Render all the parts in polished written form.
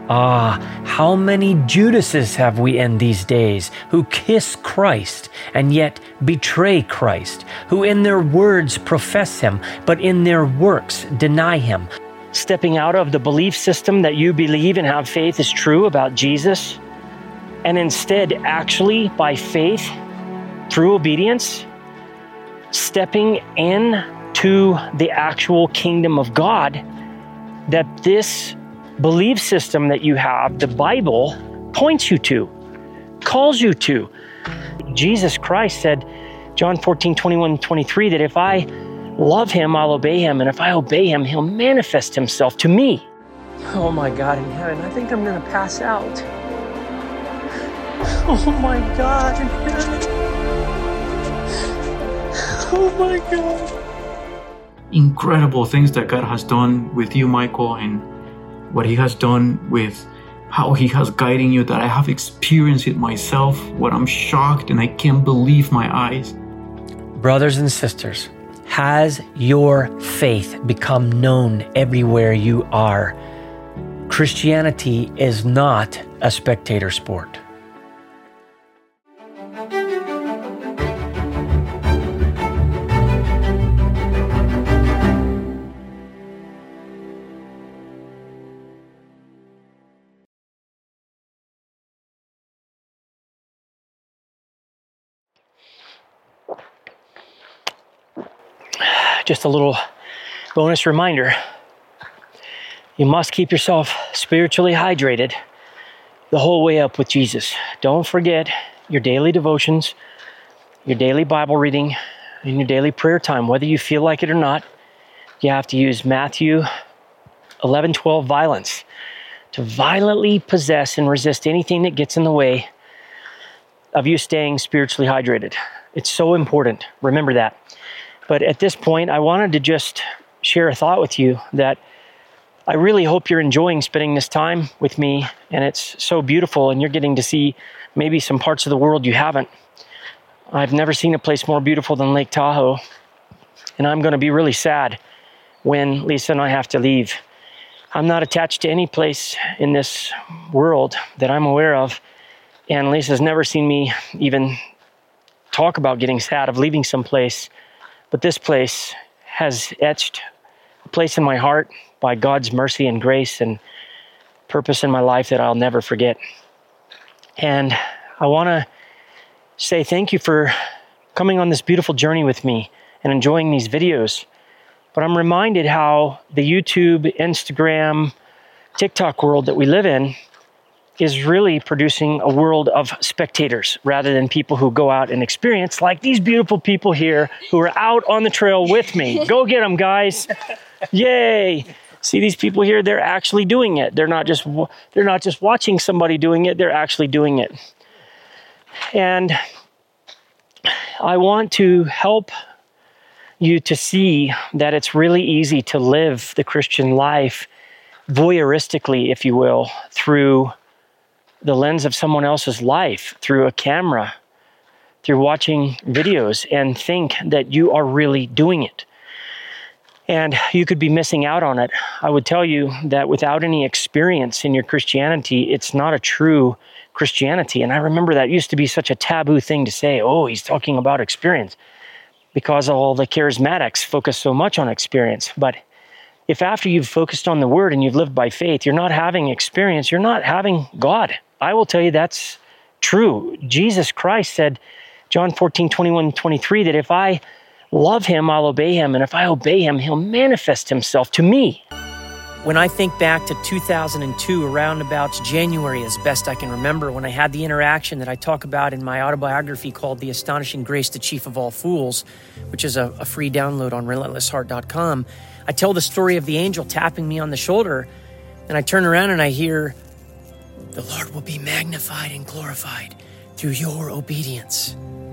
Ah, how many Judases have we in these days who kiss Christ and yet betray Christ, who in their words profess Him, but in their works deny Him? Stepping out of the belief system that you believe and have faith is true about Jesus, and instead actually by faith, through obedience, stepping into the actual kingdom of God that this belief system that you have, the Bible, points you to, calls you to. Jesus Christ said, John 14, 21, 23, that if I love Him, I'll obey Him. And if I obey Him, He'll manifest Himself to me. Oh my God in heaven, I think I'm going to pass out. Oh my God in heaven. Oh my God. Incredible things that God has done with you, Michael, and what He has done with how He has guiding you, that I have experienced it myself, what I'm shocked and I can't believe my eyes. Brothers and sisters, has your faith become known everywhere you are? Christianity is not a spectator sport. Just a little bonus reminder. You must keep yourself spiritually hydrated the whole way up with Jesus. Don't forget your daily devotions, your daily Bible reading, and your daily prayer time. Whether you feel like it or not, you have to use Matthew 11:12 violence to violently possess and resist anything that gets in the way of you staying spiritually hydrated. It's so important. Remember that. But at this point, I wanted to just share a thought with you that I really hope you're enjoying spending this time with me, and it's so beautiful, and you're getting to see maybe some parts of the world you haven't. I've never seen a place more beautiful than Lake Tahoe, and I'm going to be really sad when Lisa and I have to leave. I'm not attached to any place in this world that I'm aware of, and Lisa's never seen me even talk about getting sad of leaving someplace. But this place has etched a place in my heart by God's mercy and grace and purpose in my life that I'll never forget. And I want to say thank you for coming on this beautiful journey with me and enjoying these videos. But I'm reminded how the YouTube, Instagram, TikTok world that we live in is really producing a world of spectators rather than people who go out and experience, like these beautiful people here who are out on the trail with me. Go get them, guys. Yay. See these people here, they're actually doing it. They're not just watching somebody doing it, they're actually doing it. And I want to help you to see that it's really easy to live the Christian life voyeuristically, if you will, through the lens of someone else's life, through a camera, through watching videos, and think that you are really doing it. And you could be missing out on it. I would tell you that without any experience in your Christianity, it's not a true Christianity. And I remember that used to be such a taboo thing to say, oh, he's talking about experience, because all the charismatics focus so much on experience. But if after you've focused on the word and you've lived by faith, you're not having experience, you're not having God. I will tell you that's true. Jesus Christ said, John 14, 21, 23, that if I love Him, I'll obey Him. And if I obey Him, He'll manifest Himself to me. When I think back to 2002, around about January, as best I can remember, when I had the interaction that I talk about in my autobiography called The Astonishing Grace, the Chief of All Fools, which is a free download on relentlessheart.com, I tell the story of the angel tapping me on the shoulder, and I turn around and I hear, the Lord will be magnified and glorified through your obedience.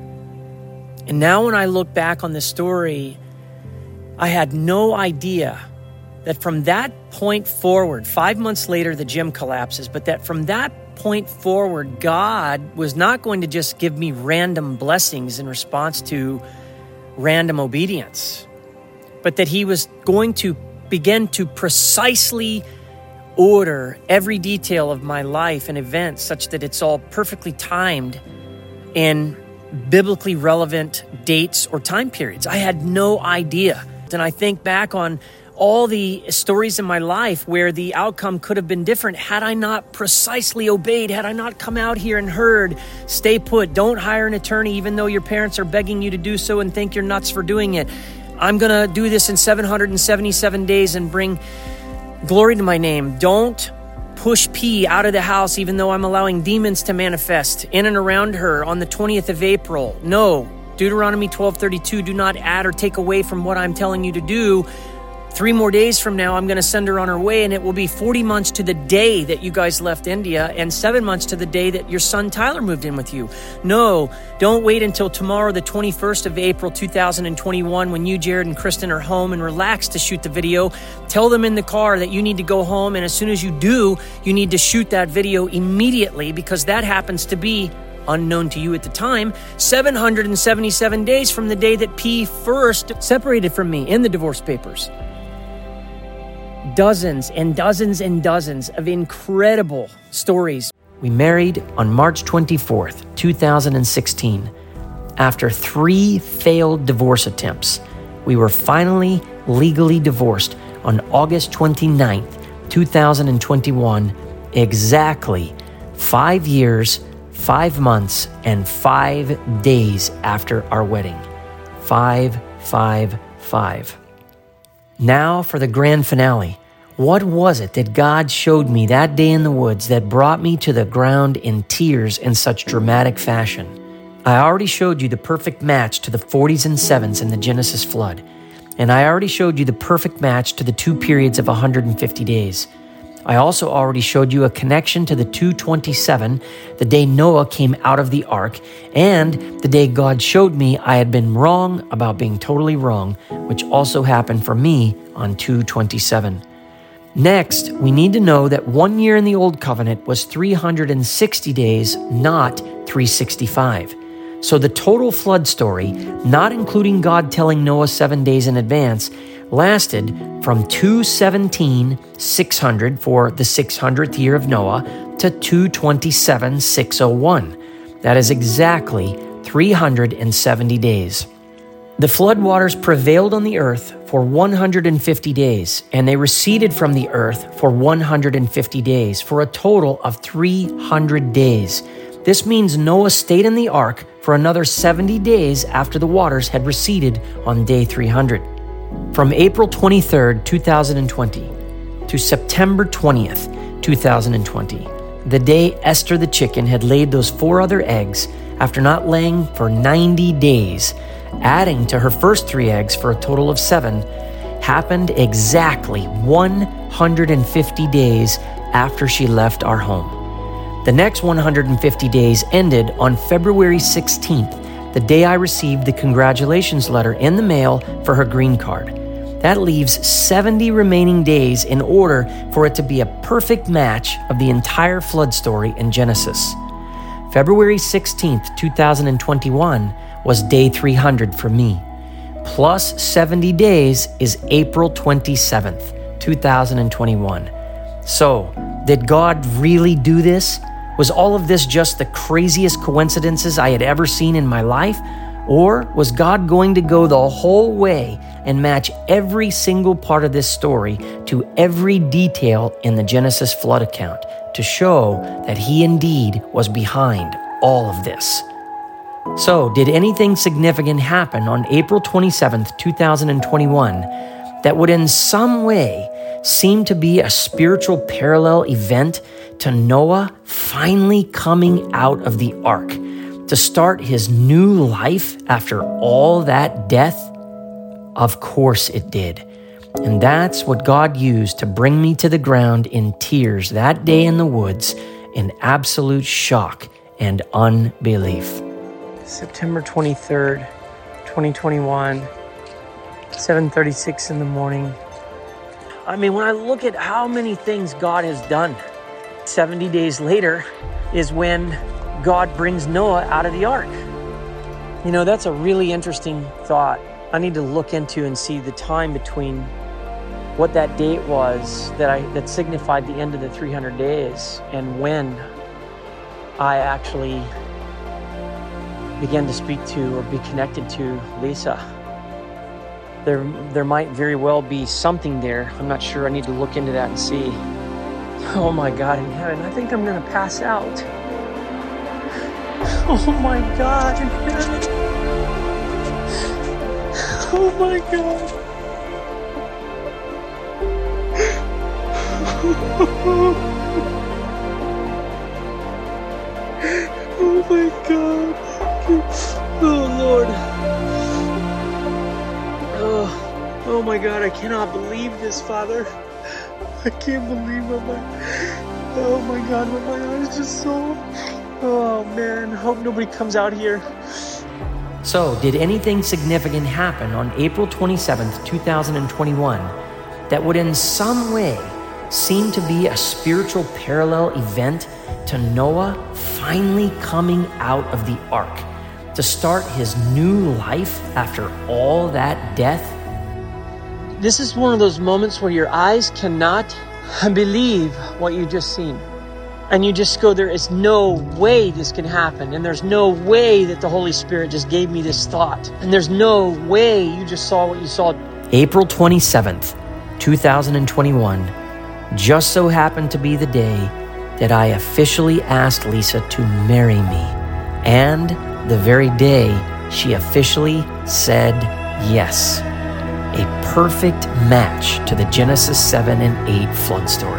And now when I look back on this story, I had no idea that from that point forward, 5 months later, the gym collapses, but that from that point forward, God was not going to just give me random blessings in response to random obedience, but that He was going to begin to precisely order every detail of my life and events such that it's all perfectly timed in biblically relevant dates or time periods. I had no idea. And I think back on all the stories in my life where the outcome could have been different had I not precisely obeyed, had I not come out here and heard, stay put, don't hire an attorney even though your parents are begging you to do so and think you're nuts for doing it. I'm going to do this in 777 days and bring glory to my name. Don't push P out of the house even though I'm allowing demons to manifest in and around her on the 20th of April. No, Deuteronomy 12:32, do not add or take away from what I'm telling you to do. 3 more days from now, I'm going to send her on her way, and it will be 40 months to the day that you guys left India and 7 months to the day that your son Tyler moved in with you. No, don't wait until tomorrow, the 21st of April, 2021, when you, Jared, and Kristen are home and relax to shoot the video. Tell them in the car that you need to go home, and as soon as you do, you need to shoot that video immediately, because that happens to be, unknown to you at the time, 777 days from the day that P first separated from me in the divorce papers. Dozens and dozens and dozens of incredible stories. We married on March 24th, 2016. After 3 failed divorce attempts, we were finally legally divorced on August 29th, 2021, exactly 5 years, 5 months, and 5 days after our wedding. 5, 5, 5. Now for the grand finale. What was it that God showed me that day in the woods that brought me to the ground in tears in such dramatic fashion? I already showed you the perfect match to the 40s and 7s in the Genesis flood. And I already showed you the perfect match to the 2 periods of 150 days. I also already showed you a connection to the 227, the day Noah came out of the ark, and the day God showed me I had been wrong about being totally wrong, which also happened for me on 227. Next, we need to know that 1 year in the Old Covenant was 360 days, not 365. So the total flood story, not including God telling Noah 7 days in advance, lasted from 217,600 for the 600th year of Noah to 227,601. That is exactly 370 days. The floodwaters prevailed on the earth for 150 days, and they receded from the earth for 150 days, for a total of 300 days. This means Noah stayed in the ark for another 70 days after the waters had receded on day 300. From April 23rd, 2020 to September 20th, 2020, the day Esther the chicken had laid those 4 other eggs after not laying for 90 days, adding to her first 3 eggs for a total of 7, happened exactly 150 days after she left our home. The next 150 days ended on February 16th, the day I received the congratulations letter in the mail for her green card. That leaves 70 remaining days in order for it to be a perfect match of the entire flood story in Genesis. February 16th, 2021 was day 300 for me. Plus 70 days is April 27th, 2021. So, did God really do this? Was all of this just the craziest coincidences I had ever seen in my life? Or was God going to go the whole way and match every single part of this story to every detail in the Genesis flood account to show that He indeed was behind all of this? So, did anything significant happen on April 27th, 2021 that would in some way seem to be a spiritual parallel event to Noah finally coming out of the ark to start his new life after all that death? Of course it did. And that's what God used to bring me to the ground in tears that day in the woods in absolute shock and unbelief. September 23rd, 2021, 7:36 in the morning. I mean, when I look at how many things God has done, 70 days later is when God brings Noah out of the ark. You know, that's a really interesting thought. I need to look into and see the time between what that date was that signified the end of the 300 days and when I actually began to speak to or be connected to Lisa. There might very well be something there. I'm not sure. I need to look into that and see. Oh my God in heaven, I think I'm gonna pass out. Oh my God in heaven. Oh my God. Oh my God. Oh Lord. Oh my God, I cannot believe this, Father. I can't believe what oh my God, what my eyes just saw. Oh man, hope nobody comes out here. So, did anything significant happen on April 27th, 2021 that would in some way seem to be a spiritual parallel event to Noah finally coming out of the ark to start his new life after all that death? This is one of those moments where your eyes cannot believe what you just seen. And you just go, there is no way this can happen. And there's no way that the Holy Spirit just gave me this thought. And there's no way you just saw what you saw. April 27th, 2021, just so happened to be the day that I officially asked Lisa to marry me. And the very day she officially said yes. A perfect match to the Genesis 7 and 8 flood story.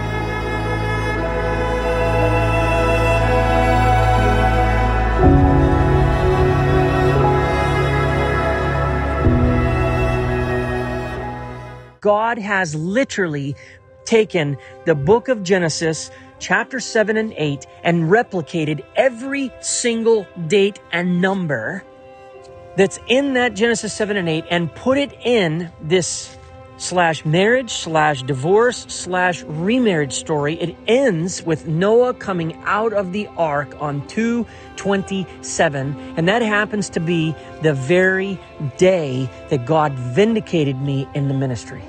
God has literally taken the book of Genesis, chapter 7 and 8, and replicated every single date and number that's in that Genesis 7 and 8 and put it in this /marriage /divorce /remarriage story. It ends with Noah coming out of the ark on 2/27, and that happens to be the very day that God vindicated me in the ministry.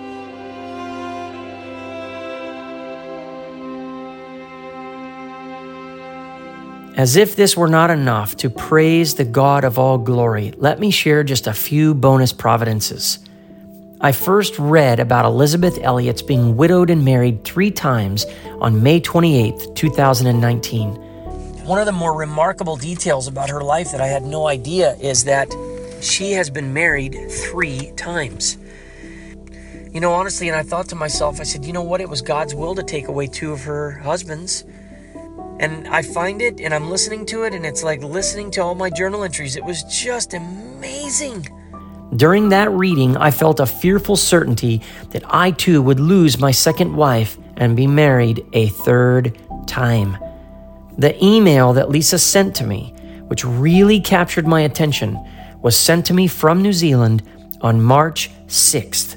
As if this were not enough to praise the God of all glory, let me share just a few bonus providences. I first read about Elizabeth Elliot's being widowed and married 3 times on May 28th, 2019. One of the more remarkable details about her life that I had no idea is that she has been married 3 times. You know, honestly, and I thought to myself, I said, you know what? It was God's will to take away 2 of her husbands. And I find it, and I'm listening to it, and it's like listening to all my journal entries. It was just amazing. During that reading, I felt a fearful certainty that I too would lose my second wife and be married a 3rd time. The email that Lisa sent to me, which really captured my attention, was sent to me from New Zealand on March 6th,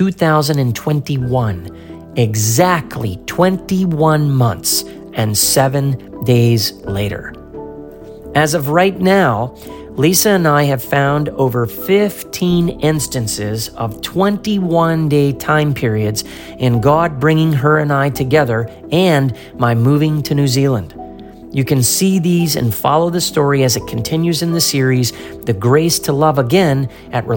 2021, exactly 21 months and 7 days later. As of right now, Lisa and I have found over 15 instances of 21-day time periods in God bringing her and I together and my moving to New Zealand. You can see these and follow the story as it continues in the series, The Grace to Love Again, at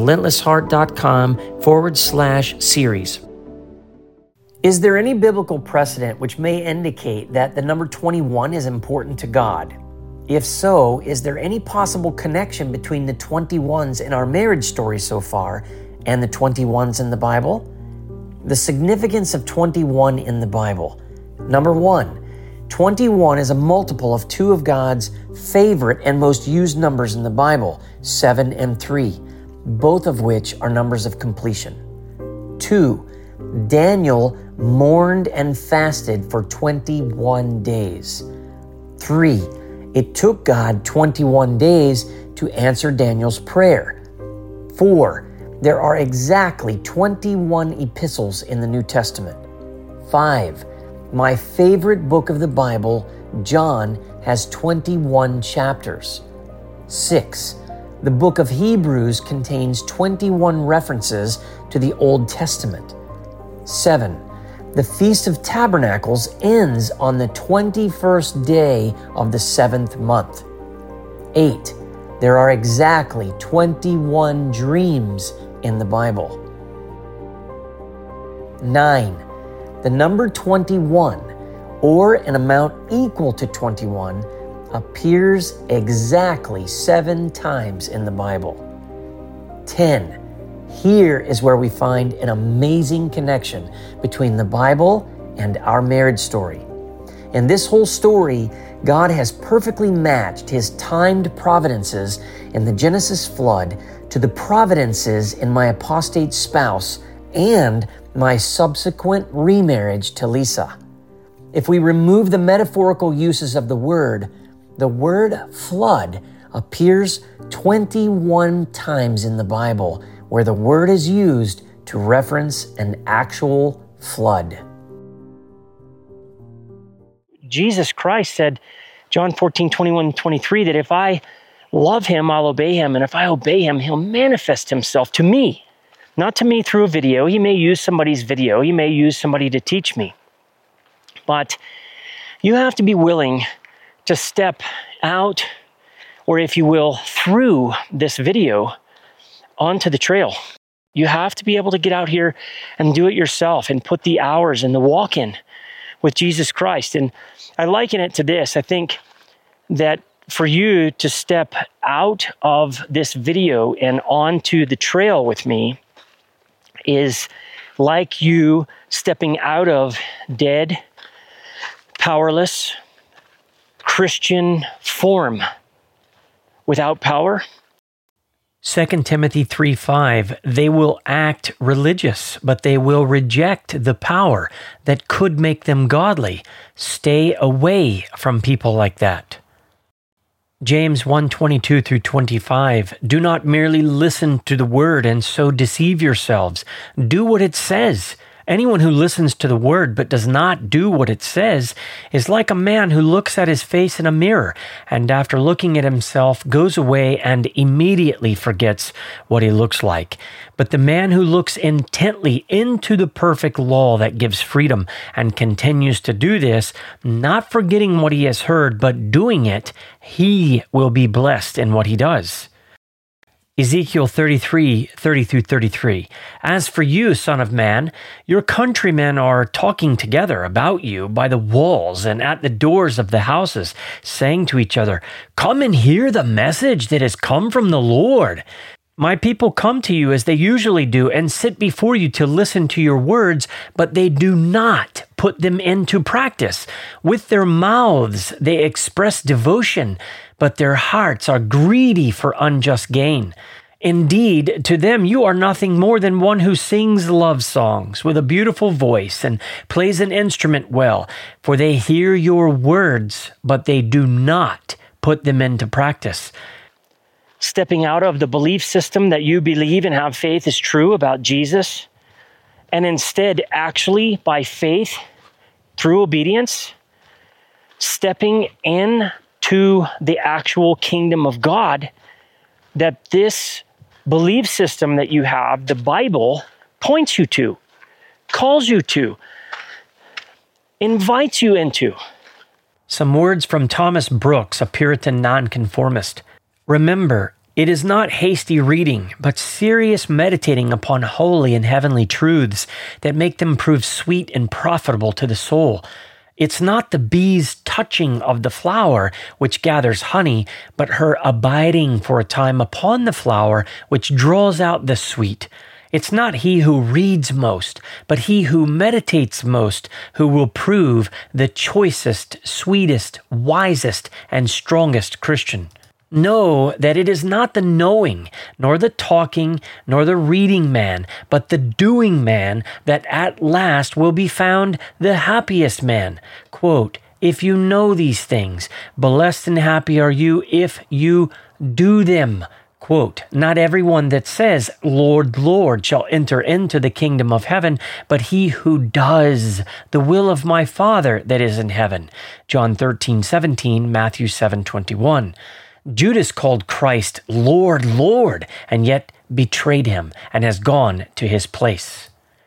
relentlessheart.com/series. Is there any biblical precedent which may indicate that the number 21 is important to God? If so, is there any possible connection between the 21s in our marriage story so far and the 21s in the Bible? The significance of 21 in the Bible. Number 1, 21 is a multiple of 2 of God's favorite and most used numbers in the Bible, 7 and 3, both of which are numbers of completion. 2, Daniel mourned and fasted for 21 days. 3, it took God 21 days to answer Daniel's prayer. 4, there are exactly 21 epistles in the New Testament. 5, my favorite book of the Bible, John, has 21 chapters. 6, the book of Hebrews contains 21 references to the Old Testament. 7. The Feast of Tabernacles ends on the 21st day of the 7th month. 8. There are exactly 21 dreams in the Bible. 9. The number 21, or an amount equal to 21, appears exactly 7 times in the Bible. 10. Here is where we find an amazing connection between the Bible and our marriage story. In this whole story, God has perfectly matched His timed providences in the Genesis flood to the providences in my apostate spouse and my subsequent remarriage to Lisa. If we remove the metaphorical uses of the word flood appears 21 times in the Bible, where the word is used to reference an actual flood. Jesus Christ said, John 14, 21, 23, that if I love Him, I'll obey Him. And if I obey Him, He'll manifest Himself to me. Not to me through a video. He may use somebody's video. He may use somebody to teach me. But you have to be willing to step out, or if you will, through this video onto the trail. You have to be able to get out here and do it yourself and put the hours and the walk in with Jesus Christ. And I liken it to this. I think that for you to step out of this video and onto the trail with me is like you stepping out of dead, powerless Christian form without power. 2 Timothy 3:5, they will act religious, but they will reject the power that could make them godly. Stay away from people like that. James 1:22 through 25, do not merely listen to the word and so deceive yourselves. Do what it says. Anyone who listens to the word but does not do what it says is like a man who looks at his face in a mirror and after looking at himself goes away and immediately forgets what he looks like. But the man who looks intently into the perfect law that gives freedom and continues to do this, not forgetting what he has heard but doing it, he will be blessed in what he does. Ezekiel 33:30 through 33. As for you, son of man, your countrymen are talking together about you by the walls and at the doors of the houses, saying to each other, come and hear the message that has come from the Lord. My people come to you as they usually do and sit before you to listen to your words, but they do not put them into practice. With their mouths they express devotion, but their hearts are greedy for unjust gain. Indeed, to them you are nothing more than one who sings love songs with a beautiful voice and plays an instrument well, for they hear your words, but they do not put them into practice. Stepping out of the belief system that you believe and have faith is true about Jesus, and instead actually by faith, through obedience, stepping into the actual kingdom of God, that this belief system that you have, the Bible, points you to, calls you to, invites you into. Some words from Thomas Brooks, a Puritan nonconformist. Remember, it is not hasty reading, but serious meditating upon holy and heavenly truths that make them prove sweet and profitable to the soul. It's not the bee's touching of the flower which gathers honey, but her abiding for a time upon the flower which draws out the sweet. It's not he who reads most, but he who meditates most who will prove the choicest, sweetest, wisest, and strongest Christian. Know that it is not the knowing, nor the talking, nor the reading man, but the doing man that at last will be found the happiest man. Quote, if you know these things, blessed and happy are you if you do them. Quote, not everyone that says, Lord, Lord, shall enter into the kingdom of heaven, but he who does the will of my Father that is in heaven. John 13:17, Matthew 7:21. Judas called Christ Lord, Lord, and yet betrayed him and has gone to his place.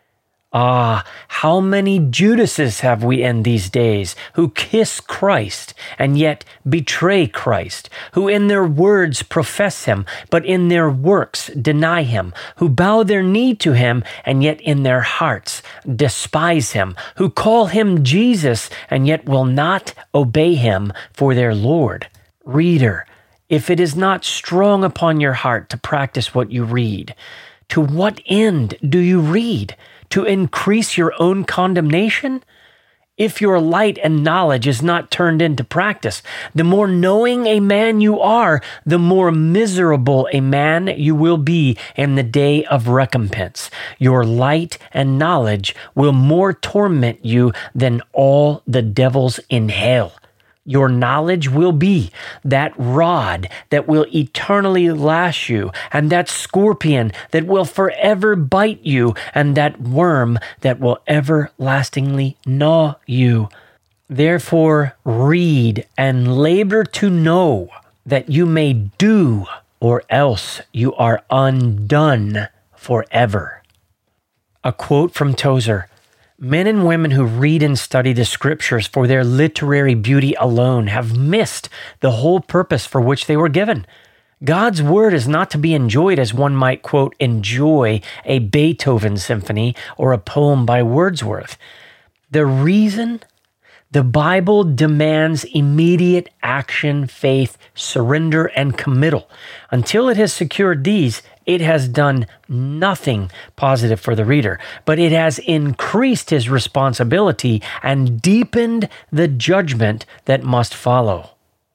Ah, how many Judases have we in these days who kiss Christ and yet betray Christ, who in their words profess him, but in their works deny him, who bow their knee to him and yet in their hearts despise him, who call him Jesus and yet will not obey him for their Lord. Reader, if it is not strong upon your heart to practice what you read, to what end do you read? To increase your own condemnation? If your light and knowledge is not turned into practice, the more knowing a man you are, the more miserable a man you will be in the day of recompense. Your light and knowledge will more torment you than all the devils in hell. Your knowledge will be that rod that will eternally lash you, and that scorpion that will forever bite you, and that worm that will everlastingly gnaw you. Therefore, read and labor to know that you may do, or else you are undone forever. A quote from Tozer. Men and women who read and study the scriptures for their literary beauty alone have missed the whole purpose for which they were given. God's word is not to be enjoyed as one might, quote, enjoy a Beethoven symphony or a poem by Wordsworth. The reason? The Bible demands immediate action, faith, surrender, and committal. Until it has secured these, it has done nothing positive for the reader, but it has increased his responsibility and deepened the judgment that must follow.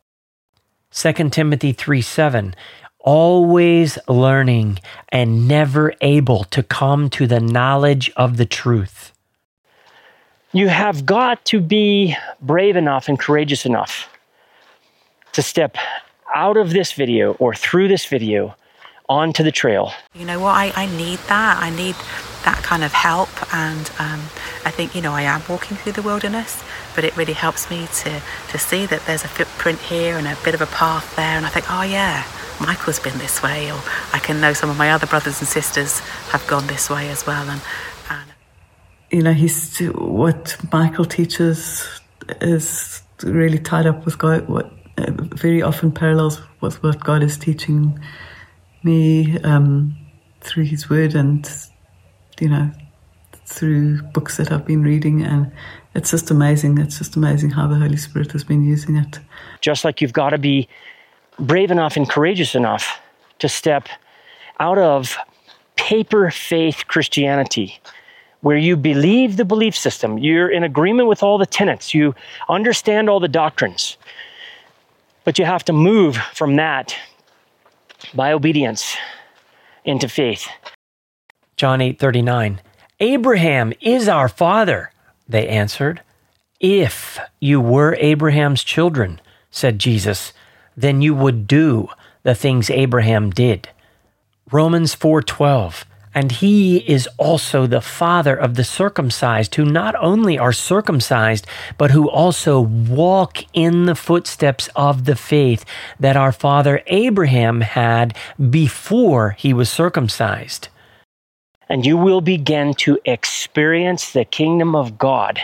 2 Timothy 3:7, always learning and never able to come to the knowledge of the truth. You have got to be brave enough and courageous enough to step out of this video or through this video onto the trail. You know what, I need that. I need that kind of help. And I think, I am walking through the wilderness, but it really helps me to see that there's a footprint here and a bit of a path there. And I think, oh yeah, Michael's been this way. Or I can know some of my other brothers and sisters have gone this way as well. And what Michael teaches is really tied up with God, what very often parallels with what God is teaching me through his word and, through books that I've been reading. And it's just amazing. It's just amazing how the Holy Spirit has been using it. Just like you've got to be brave enough and courageous enough to step out of paper faith Christianity, where you believe the belief system, you're in agreement with all the tenets, you understand all the doctrines, but you have to move from that by obedience into faith. John 8:39, Abraham is our father, they answered. If you were Abraham's children, said Jesus, then you would do the things Abraham did. Romans 4:12, and he is also the father of the circumcised, who not only are circumcised, but who also walk in the footsteps of the faith that our father Abraham had before he was circumcised. And you will begin to experience the kingdom of God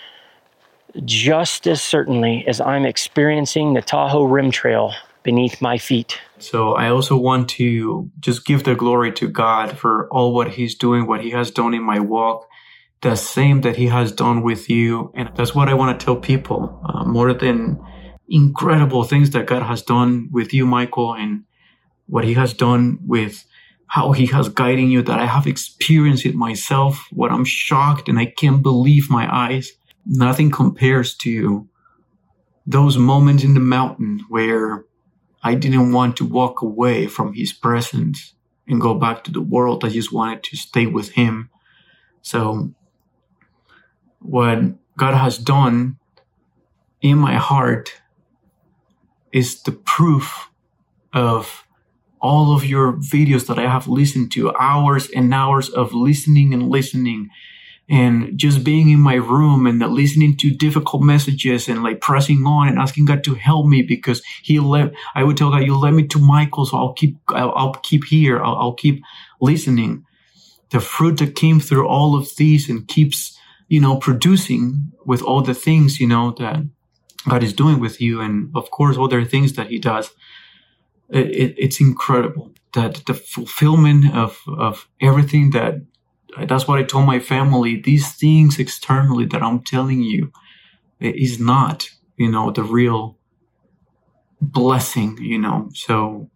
just as certainly as I'm experiencing the Tahoe Rim Trail beneath my feet. So I also want to just give the glory to God for all what he's doing, what he has done in my walk, the same that he has done with you. And that's what I want to tell people, more than incredible things that God has done with you, Michael, and what he has done with how he has guiding you, that I have experienced it myself, what I'm shocked and I can't believe my eyes. Nothing compares to those moments in the mountain where I didn't want to walk away from his presence and go back to the world. I just wanted to stay with him. So what God has done in my heart is the proof of all of your videos that I have listened to, hours and hours of listening and just being in my room and listening to difficult messages and like pressing on and asking God to help me, because I would tell God, you led me to Michael, so I'll keep here. I'll keep listening. the fruit that came through all of these and keeps, producing with all the things, that God is doing with you. And of course, other things that he does. It's incredible that the fulfillment of everything that's what I told my family. These things externally that I'm telling you is not, the real blessing, So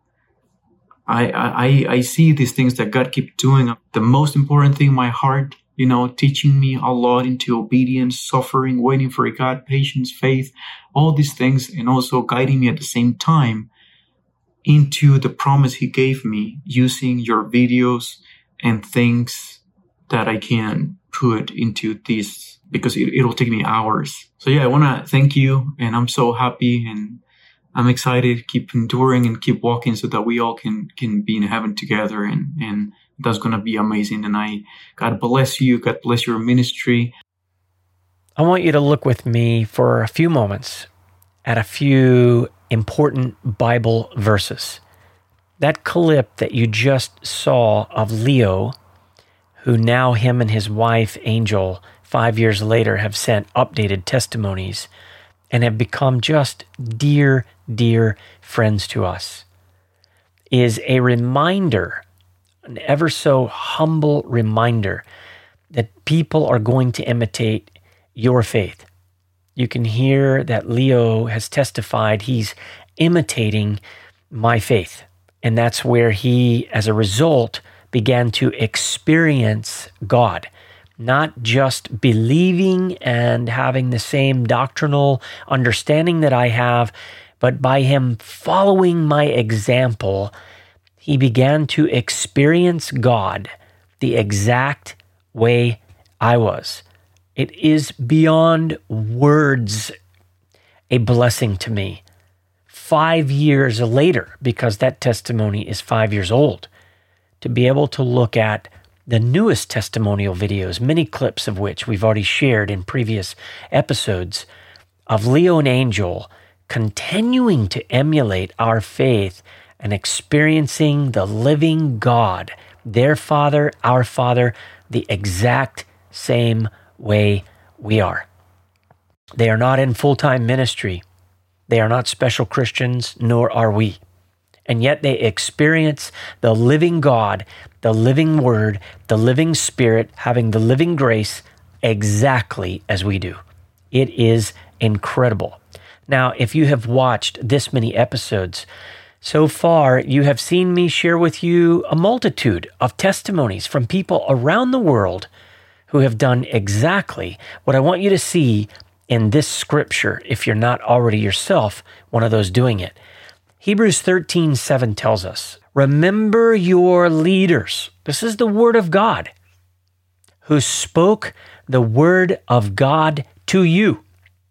I see these things that God keeps doing. The most important thing, my heart, teaching me a lot into obedience, suffering, waiting for God, patience, faith, all these things, and also guiding me at the same time into the promise he gave me using your videos and things that I can put into this, because it'll take me hours. So yeah, I want to thank you, and I'm so happy and I'm excited, keep enduring and keep walking so that we all can be in heaven together, and that's going to be amazing. And God bless you. God bless your ministry. I want you to look with me for a few moments at a few important Bible verses. That clip that you just saw of Leo, who now him and his wife, Angel, 5 years later have sent updated testimonies and have become just dear, dear friends to us, is a reminder, an ever so humble reminder, that people are going to imitate your faith. You can hear that Leo has testified he's imitating my faith. And that's where he, as a result, began to experience God. Not just believing and having the same doctrinal understanding that I have, but by him following my example, he began to experience God the exact way I was. It is beyond words a blessing to me. 5 years later, because that testimony is 5 years old, to be able to look at the newest testimonial videos, many clips of which we've already shared in previous episodes, of Leo and Angel continuing to emulate our faith and experiencing the living God, their Father, our Father, the exact same way we are. They are not in full-time ministry. They are not special Christians, nor are we. And yet they experience the living God, the living Word, the living Spirit, having the living grace exactly as we do. It is incredible. Now, if you have watched this many episodes, so far you have seen me share with you a multitude of testimonies from people around the world who have done exactly what I want you to see in this scripture, if you're not already yourself one of those doing it. Hebrews 13:7 tells us, remember your leaders. This is the word of God, who spoke the word of God to you.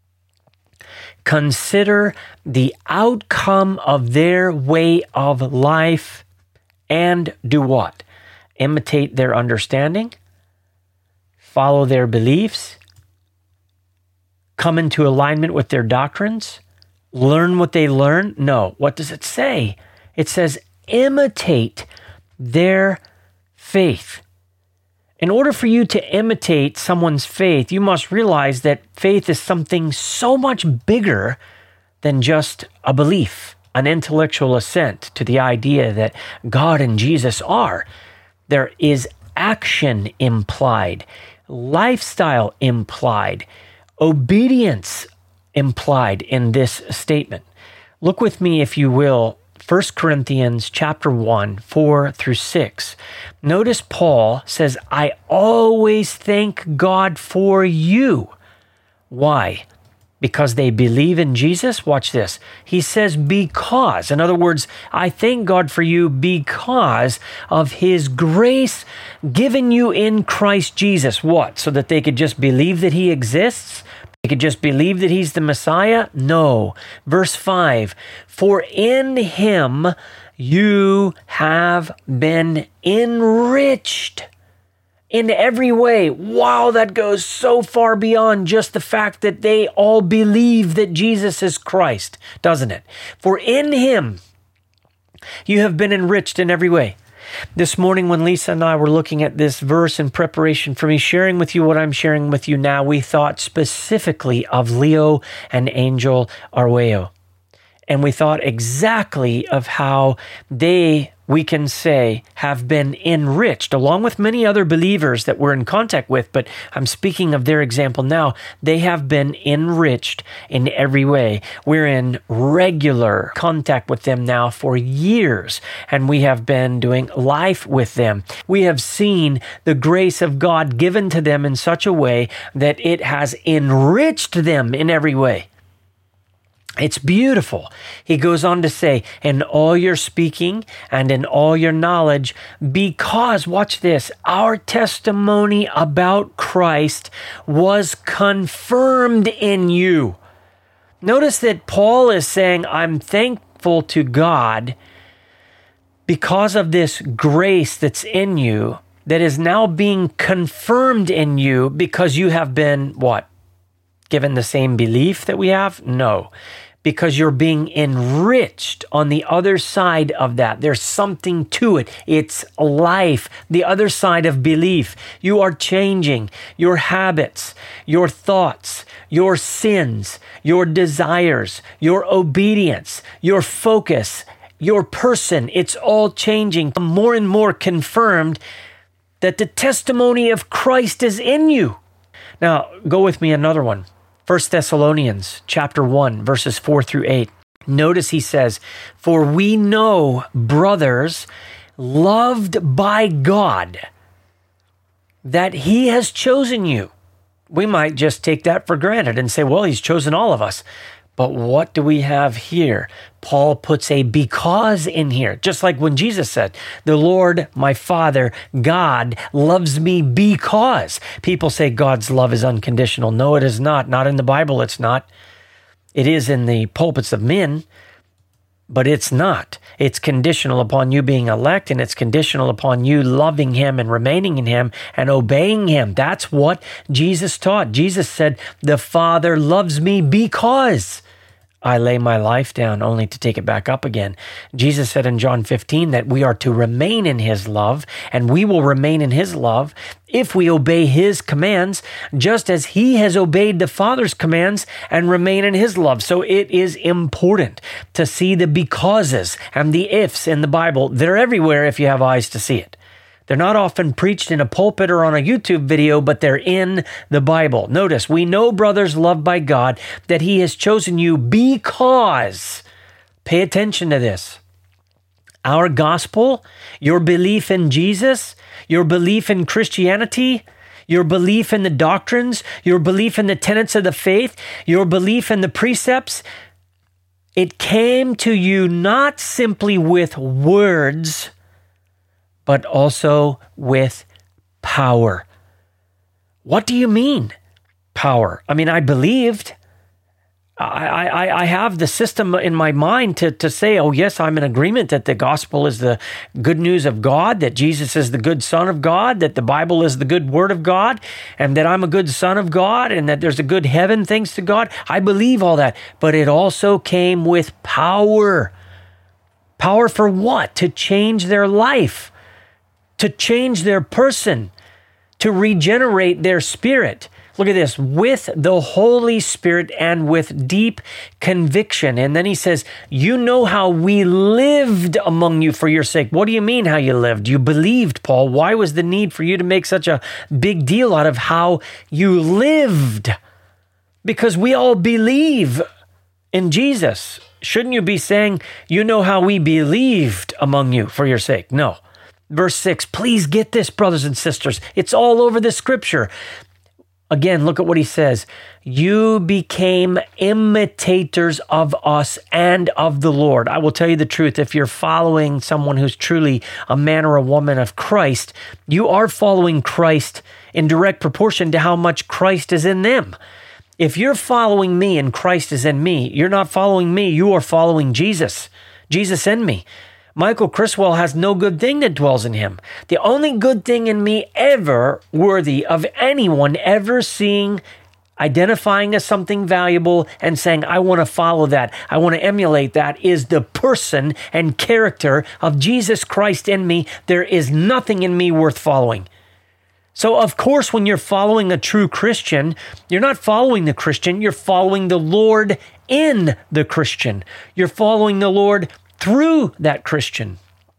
Consider the outcome of their way of life and do what? Imitate their understanding, follow their beliefs, come into alignment with their doctrines, learn what they learn? No. What does it say? It says, imitate their faith. In order for you to imitate someone's faith, you must realize that faith is something so much bigger than just a belief, an intellectual assent to the idea that God and Jesus are. There is action implied, lifestyle implied, obedience implied in this statement. Look with me, if you will, 1 Corinthians chapter 1, 4 through 6. Notice Paul says, I always thank God for you. Why? Because they believe in Jesus? Watch this. He says, because. In other words, I thank God for you because of his grace given you in Christ Jesus. What? So that they could just believe that he exists? They could just believe that he's the Messiah? No. Verse 5, for in him you have been enriched in every way. Wow, that goes so far beyond just the fact that they all believe that Jesus is Christ, doesn't it? For in him you have been enriched in every way. This morning when Lisa and I were looking at this verse in preparation for me sharing with you what I'm sharing with you now, we thought specifically of Leo and Angel Arroyo. And we thought exactly of how they, we can say, have been enriched, along with many other believers that we're in contact with, but I'm speaking of their example now. They have been enriched in every way. We're in regular contact with them now for years, and we have been doing life with them. We have seen the grace of God given to them in such a way that it has enriched them in every way. It's beautiful. He goes on to say, in all your speaking and in all your knowledge, because, watch this, our testimony about Christ was confirmed in you. Notice that Paul is saying, I'm thankful to God because of this grace that's in you that is now being confirmed in you because you have been, what? Given the same belief that we have? No, because you're being enriched on the other side of that. There's something to it. It's life, the other side of belief. You are changing your habits, your thoughts, your sins, your desires, your obedience, your focus, your person. It's all changing. More and more confirmed that the testimony of Christ is in you. Now, go with me another one. 1 Thessalonians chapter 1, verses 4 through 8. Notice he says, for we know, brothers, loved by God, that he has chosen you. We might just take that for granted and say, well, he's chosen all of us. But what do we have here? Paul puts a because in here, just like when Jesus said, the Lord, my Father, God, loves me because. People say God's love is unconditional. No, it is not. Not in the Bible, it's not. It is in the pulpits of men, but it's not. It's conditional upon you being elect, and it's conditional upon you loving him and remaining in him and obeying him. That's what Jesus taught. Jesus said, the Father loves me because I lay my life down only to take it back up again. Jesus said in John 15 that we are to remain in his love, and we will remain in his love if we obey his commands, just as he has obeyed the Father's commands and remain in his love. So it is important to see the becauses and the ifs in the Bible. They're everywhere if you have eyes to see it. They're not often preached in a pulpit or on a YouTube video, but they're in the Bible. Notice, we know, brothers loved by God, that he has chosen you because, pay attention to this, our gospel, your belief in Jesus, your belief in Christianity, your belief in the doctrines, your belief in the tenets of the faith, your belief in the precepts, it came to you not simply with words, but also with power. What do you mean, power? I mean, I believed. I have the system in my mind to say, oh, yes, I'm in agreement that the gospel is the good news of God, that Jesus is the good Son of God, that the Bible is the good Word of God, and that I'm a good son of God, and that there's a good heaven thanks to God. I believe all that, but it also came with power. Power for what? To change their life, to change their person, to regenerate their spirit. Look at this, with the Holy Spirit and with deep conviction. And then he says, you know how we lived among you for your sake. What do you mean how you lived? You believed, Paul. Why was the need for you to make such a big deal out of how you lived? Because we all believe in Jesus. Shouldn't you be saying, you know how we believed among you for your sake? No. Verse 6, please get this, brothers and sisters. It's all over the scripture. Again, look at what he says. You became imitators of us and of the Lord. I will tell you the truth. If you're following someone who's truly a man or a woman of Christ, you are following Christ in direct proportion to how much Christ is in them. If you're following me and Christ is in me, you're not following me. You are following Jesus. Jesus in me. Michael Criswell has no good thing that dwells in him. The only good thing in me ever worthy of anyone ever seeing identifying as something valuable and saying, I want to follow that, I want to emulate that, is the person and character of Jesus Christ in me. There is nothing in me worth following. So, of course, when you're following a true Christian, you're not following the Christian, you're following the Lord in the Christian. You're following the Lord through that Christian.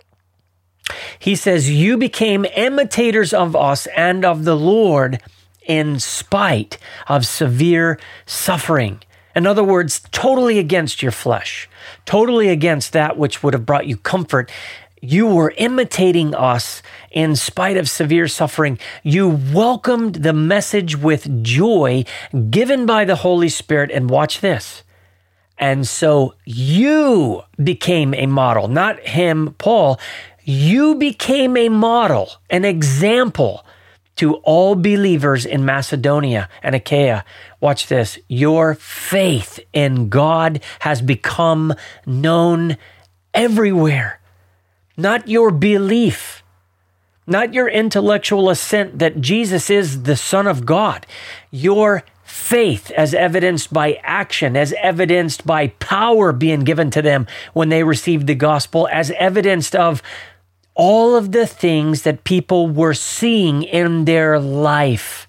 He says, you became imitators of us and of the Lord in spite of severe suffering. In other words, totally against your flesh, totally against that which would have brought you comfort. You were imitating us in spite of severe suffering. You welcomed the message with joy given by the Holy Spirit. And watch this. And so you became a model, not him, Paul. You became a model, an example to all believers in Macedonia and Achaia. Watch this. Your faith in God has become known everywhere. Not your belief, not your intellectual assent that Jesus is the Son of God. Your faith, as evidenced by action, as evidenced by power being given to them when they received the gospel, as evidenced of all of the things that people were seeing in their life.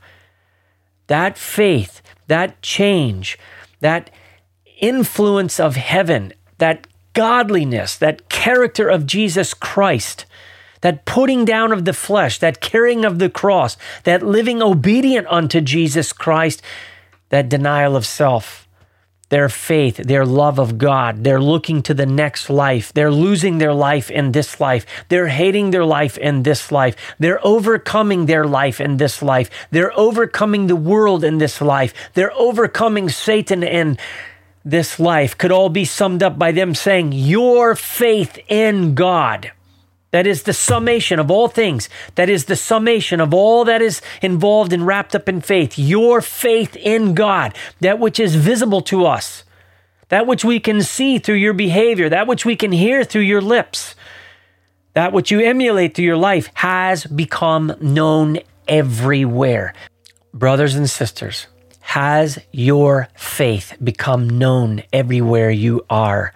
That faith, that change, that influence of heaven, that godliness, that character of Jesus Christ, that putting down of the flesh, that carrying of the cross, that living obedient unto Jesus Christ, that denial of self, their faith, their love of God. They're looking to the next life. They're losing their life in this life. They're hating their life in this life. They're overcoming their life in this life. They're overcoming the world in this life. They're overcoming Satan in this life. Could all be summed up by them saying, your faith in God. That is the summation of all things. That is the summation of all that is involved and wrapped up in faith. Your faith in God, that which is visible to us, that which we can see through your behavior, that which we can hear through your lips, that which you emulate through your life, has become known everywhere. Brothers and sisters, has your faith become known everywhere you are?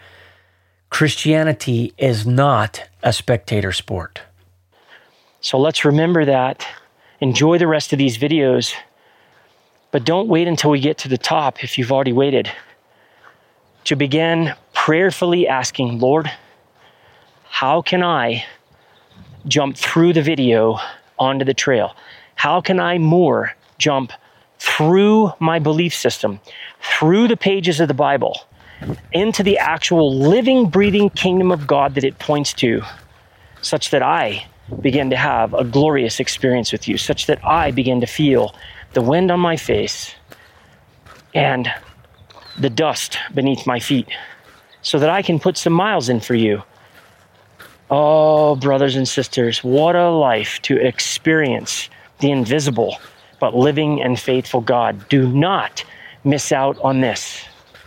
Christianity is not a spectator sport. So let's remember that. Enjoy the rest of these videos, but don't wait until we get to the top if you've already waited. To begin prayerfully asking, Lord, how can I jump through the video onto the trail? How can I more jump through my belief system, through the pages of the Bible, into the actual living, breathing kingdom of God that it points to, such that I begin to have a glorious experience with you, such that I begin to feel the wind on my face and the dust beneath my feet, so that I can put some miles in for you. Oh, brothers and sisters, what a life to experience the invisible but living and faithful God. Do not miss out on this.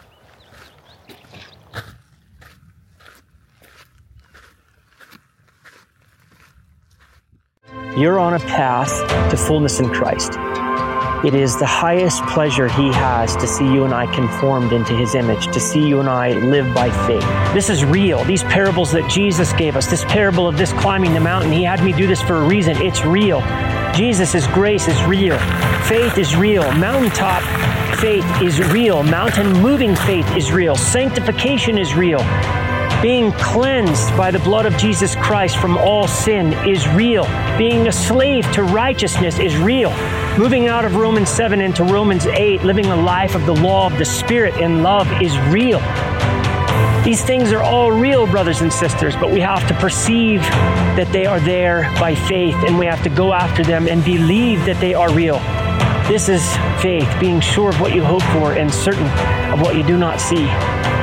You're on a path to fullness in Christ. It is the highest pleasure he has to see you and I conformed into his image, to see you and I live by faith. This is real. These parables that Jesus gave us, this parable of this climbing the mountain, he had me do this for a reason. It's real. Jesus' grace is real. Faith is real. Mountaintop faith is real. Mountain moving faith is real. Sanctification is real. Being cleansed by the blood of Jesus Christ from all sin is real. Being a slave to righteousness is real. Moving out of Romans 7 into Romans 8, living a life of the law of the Spirit in love is real. These things are all real, brothers and sisters, but we have to perceive that they are there by faith, and we have to go after them and believe that they are real. This is faith, being sure of what you hope for and certain of what you do not see.